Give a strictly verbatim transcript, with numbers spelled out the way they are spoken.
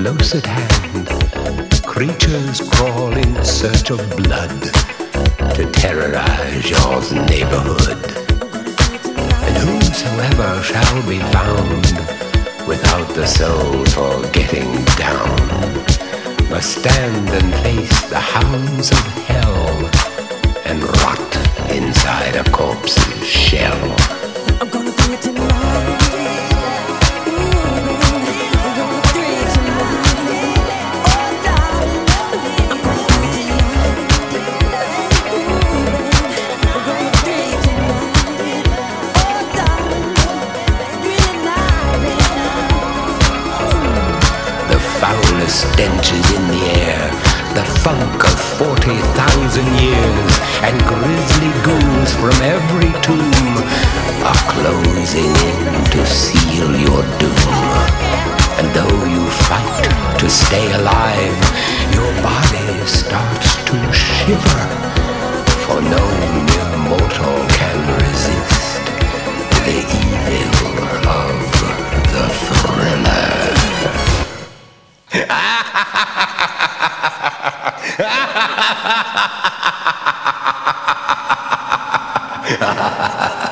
close at hand, creatures crawl in search of blood to terrorize your neighborhood. And whosoever shall be found without the soul for getting down must stand and face the hounds of hell and rot inside a corpse's shell. I'm gonna do it tonight. Stench is in the air, the funk of forty thousand years, and grisly ghouls from every tomb are closing in to seal your doom. And though you fight to stay alive, your body starts to shiver, for no mere mortal can resist the evil of the thriller. Ha ha ha ha!